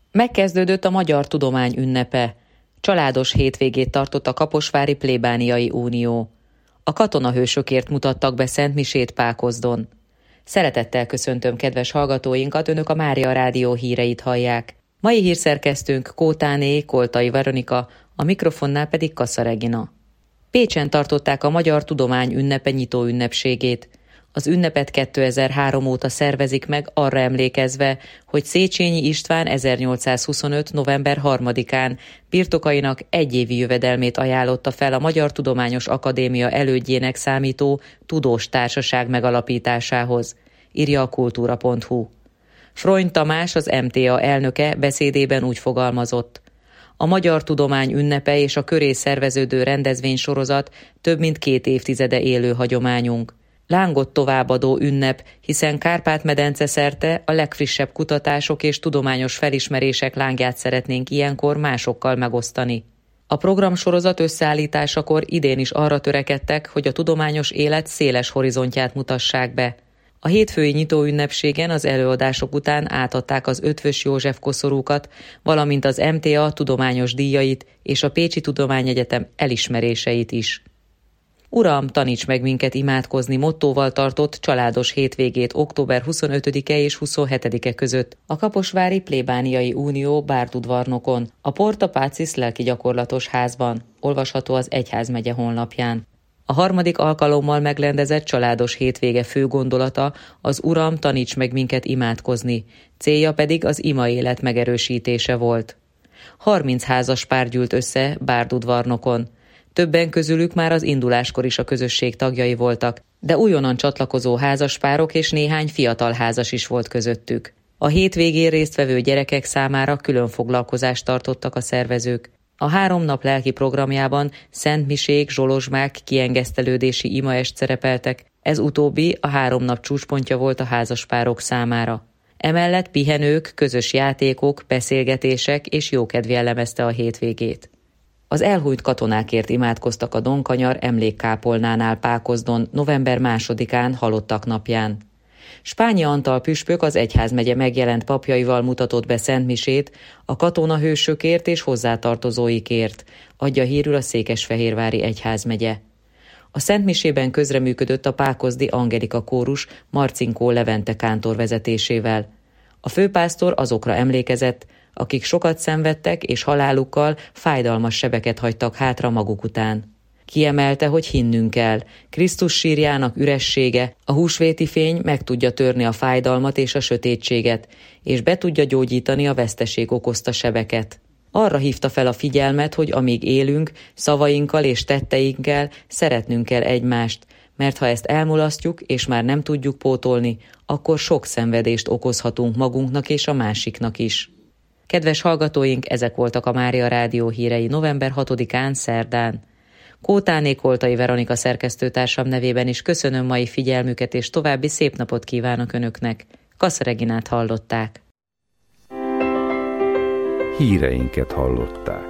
Megkezdődött a Magyar Tudomány ünnepe. Családos hétvégét tartott a Kaposvári Plébániai Unió. A katonahősökért mutattak be szentmisét Pákozdon. Szeretettel köszöntöm kedves hallgatóinkat, önök a Mária Rádió híreit hallják. Mai hírszerkesztőnk Kótáné, Koltai Veronika, a mikrofonnál pedig Kassa Regina. Pécsen tartották a Magyar Tudomány ünnepe nyitó ünnepségét. Az ünnepet 2003 óta szervezik meg, arra emlékezve, hogy Széchenyi István 1825. november 3-án birtokainak egyévi jövedelmét ajánlotta fel a Magyar Tudományos Akadémia elődjének számító tudós társaság megalapításához, írja a kultúra.hu. Frony Tamás, az MTA elnöke beszédében úgy fogalmazott: a Magyar Tudomány ünnepe és a köré szerveződő rendezvénysorozat több mint 2 évtizede élő hagyományunk. Lángot továbbadó ünnep, hiszen Kárpát-medence szerte a legfrissebb kutatások és tudományos felismerések lángját szeretnénk ilyenkor másokkal megosztani. A programsorozat összeállításakor idén is arra törekedtek, hogy a tudományos élet széles horizontját mutassák be. A hétfői nyitóünnepségen az előadások után átadták az Eötvös József koszorúkat, valamint az MTA tudományos díjait és a Pécsi Tudományegyetem elismeréseit is. Uram, taníts meg minket imádkozni mottóval tartott családos hétvégét október 25-e és 27-e között a Kaposvári Plébániai Unió Bárdudvarnokon, a Porta Pacis lelki gyakorlatos házban, olvasható az egyházmegye honlapján. A harmadik alkalommal megrendezett családos hétvége fő gondolata az Uram, taníts meg minket imádkozni, célja pedig az imaélet megerősítése volt. 30 házas pár gyűlt össze Bárdudvarnokon. Többen közülük már az induláskor is a közösség tagjai voltak, de újonnan csatlakozó házaspárok és néhány fiatal házas is volt közöttük. A hétvégén résztvevő gyerekek számára külön foglalkozást tartottak a szervezők. A 3 nap lelki programjában szentmisék, zsolozsmák, kiengesztelődési imaest szerepeltek, ez utóbbi a 3 nap csúcspontja volt a házaspárok számára. Emellett pihenők, közös játékok, beszélgetések és jókedv jellemezte a hétvégét. Az elhunyt katonákért imádkoztak a Donkanyar emlékkápolnánál Pákozdon november 2-án halottak napján. Spányi Antal püspök az egyházmegye megjelent papjaival mutatott be szentmisét a katonahősökért és hozzátartozóikért, adja hírül a Székesfehérvári egyházmegye. A szentmisében közreműködött a pákozdi Angelika kórus Marcinkó Levente kántor vezetésével. A főpásztor azokra emlékezett, akik sokat szenvedtek és halálukkal fájdalmas sebeket hagytak hátra maguk után. Kiemelte, hogy hinnünk kell, Krisztus sírjának üressége, a húsvéti fény meg tudja törni a fájdalmat és a sötétséget, és be tudja gyógyítani a veszteség okozta sebeket. Arra hívta fel a figyelmet, hogy amíg élünk, szavainkkal és tetteinkkel szeretnünk kell egymást, mert ha ezt elmulasztjuk és már nem tudjuk pótolni, akkor sok szenvedést okozhatunk magunknak és a másiknak is. Kedves hallgatóink, ezek voltak a Mária Rádió hírei november 6-án szerdán. Kótáné, Koltai Veronika szerkesztőtársam nevében is köszönöm mai figyelmüket, és további szép napot kívánok Önöknek. Kassa Reginát hallották. Híreinket hallották.